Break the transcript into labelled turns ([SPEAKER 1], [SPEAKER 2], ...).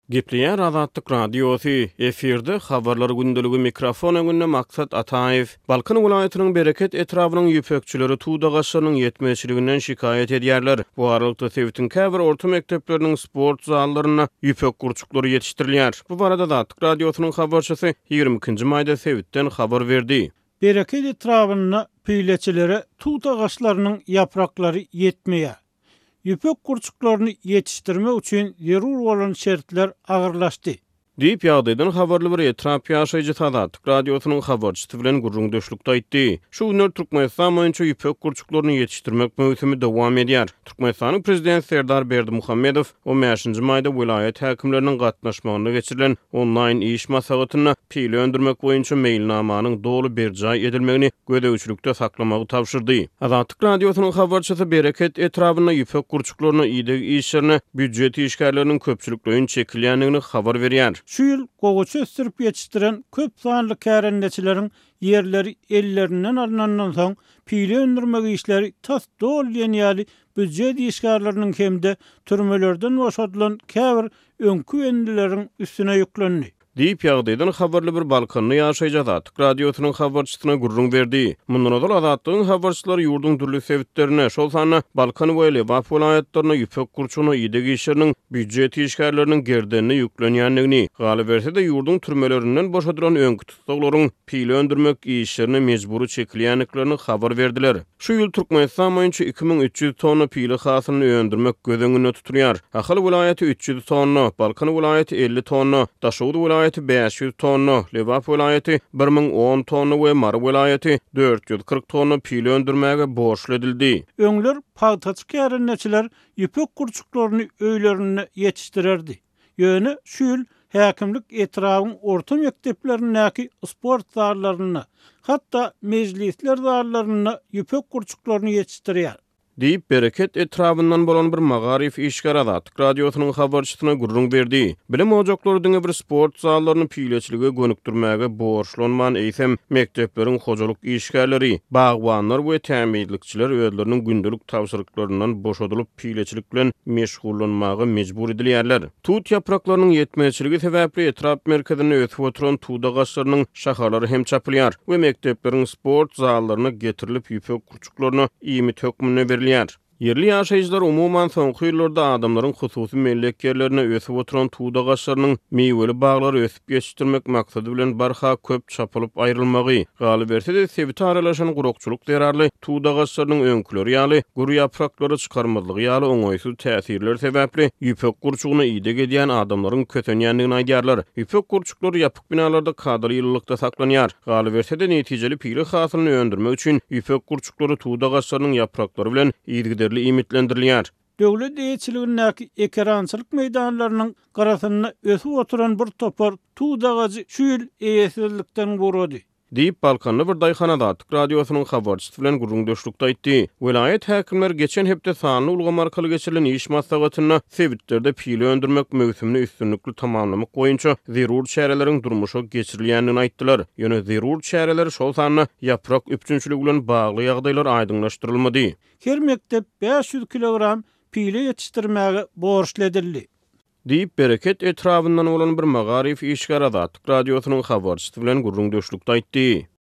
[SPEAKER 1] Gepleýär Azatlyk Radiosu efirde habarlar gündüligi mikrofon öňünde Maksat Ataev Balkan welaýatynyň bereket etrafynyň ýüpekçileri tuğdagaçlarynyň ýetmeçiliginden şikayet edýärler. Bu aralykda Sewitin käbir orta mekdepleriniň sport zallaryna ýüpek gurçuklary ýetişdirilýär. Bu barada Azatlyk Radiosynyň habarçysy 20-nji maýda Sewitden habar berdi.
[SPEAKER 2] Bereket etrafyna peýleçilere tuğdagaçlarynyň ýapraklary ýetmeýär. Ýüpek gurçuklaryny ýetişdirmek üçin zerur bolan şertler agyrlaşdy.
[SPEAKER 1] Diýip ýagdaýdan habarly bir etrap ýaşaýjy Azatlyk Radiosynyň habarçysy bilen gurrun döşlükde aýtdy. Şu günler Türkmenistan boýunça ýüpek gurçuklaryny ýetişdirmek möhümi dowam edýär. Türkmenistanyň prezidenti Serdar Berdimuhammedow 15-nji maýda vilayet häkimleriniň gatnaşmagyna geçirilen onlaýn iş maslahatyna pile öndürmek boýunça mailnamanyň dolu berjay edilmegini gödäwçilikde saklamagy tapşyrdy. Azatlyk Radiosynyň habarçysy bereket etrawyna ýüpek gurçuklaryny ýydyk işlerine büdjet işgärleriniň köpçülikden çekilýändigini habar berýär.
[SPEAKER 2] Şu ýyl gogaça östirip ýetişdiren köp sanly kärendeçileriň yerleri ellerinden alınandan soň pile öndürmek işleri tas dolýan ýaly büdjet işgärleriniň hemde türmelerden boşadylan käbir öňkü endileriň üstüne ýüklendi.
[SPEAKER 1] Diýip ýagdaýdan habarly bir Balkanly ýaşaýjy Azatlyk Radiosynyň habarçysyna gurrun berdi. Mundan öňe Azatlygyň habarçylary ýurdun türlü sebäplerine, şol sany Balkan we Lewap welaýatlaryna ýüpek gurçugyny ýydyk işleriniň büdjet işgärleriniň gerdenine ýüklenýändigini, galy berse-de ýurdun türmelerinden boşadylan öňkü tutuklaryň pile öndürmek işlerine mejburi çekilýänliklerini habar berdiler. Şu ýyl Türkmenistan boýunça 2300 tonna pile hasylyny öndürmek gözeňinde tutulýar. Ahal welaýaty 300 tonna, Balkan welaýaty 50 tonna, Daşowut welaýaty 500 tonna, Lewap welaýaty 1010 tonna we Mar welaýaty 440 tonna pile öndürmäge borçly edildi.
[SPEAKER 2] Öňler paýtaç kärendeçiler ýüpek gurçuklaryny öýlerine ýetişdirerdi. Ýöne şu ýyl häkimlik etrawyň orta mekdeplerindäki sport zallaryna, hatda mejlisler zallaryna ýüpek gurçuklaryny ýetişdirýär.
[SPEAKER 1] Diýip bereket etrafyndan bolan bir magarif işgär Azatlyk Radiosynyň habarçysyna gurrun berdi. Bilim ojaklarynyň bir sport zallaryny pileçiligi gönükdirmäge borçlanman eýsem mekdepleriň hojalyk işgärleri, bagwanlar we täminlikçiler özleriniň gündelik tapşyryklaryndan boşadylyp pileçilik bilen meşgullanmagy mejbur edilýärler. Tut ýapraklarynyň ýetmeçiligi sebäpli etrap merkezine ötüp oturan tuğdagaçlarynyň şaharlary hem çapylýar we mekdepleriň sport zallaryna getirilip ýüpek gurçuklaryny iýmit hökmüne berilýär. Yerli ýaşaýjylar umuman soňky ýyllarda adamlaryň hususy melleklerlerine ösüp oturan tuğdagaçlarynyň meýweli baglary ösüp ýetişdirmek maksady bilen barha köp çapylyp aýrylmagy, galy berse-de Sewit aralaşan gurukçuluk derarly tuğdagaçlarynyň öňküleri ýaly guru ýapraklary çykarmalygy ýaly oňaýsız täsirler sebäpli ýüpek gurçugyny ýydyk edýän adamlaryň kötenýändigini aýdýarlar. Ýüpek gurçuklar ýapyk binalarda kadry ýyllykda saklanýar. Galy berse-de netijeli pile hasylyny öndürmek üçin ýüpek gurçuklary tuğdagaçlarynyň ýapraklary bilen ýygyderli imitlendirilýär.
[SPEAKER 2] Döwlet eýetçiligindäki ekrançylyk meýdanlarynyň garasyna ösüp oturan bir topar tuğdagaçy şu ýyl eýesizlikden gurady.
[SPEAKER 1] Diýip Balkanly bir daýhanada Azatlyk Radiosynyň habarçysy bilen gurrun döşlükde aýtdy. Vilayet häkimler geçen hepde sanly ulgama arkaly geçirilen iş maslahatyna Sewitlerde pile öndürmek möhümini üstünlikli tamamlamak boýunça zerur çäreleriň durmuşa geçirilýändigini aýtdylar. Ýöne zerur çäreler şol sany ýaprak üpçünçiligi bilen bagly ýagdaýlar aýdyňlaşdyrylmady. Her
[SPEAKER 2] mektep 500 kilogram pile ýetişdirmäge borçly edildi.
[SPEAKER 1] Diýip bereket etrafyndan bolan bir magarif işgär Azatlyk Radiosynyň habarçysy bilen gurrun döşlükde aýtdy.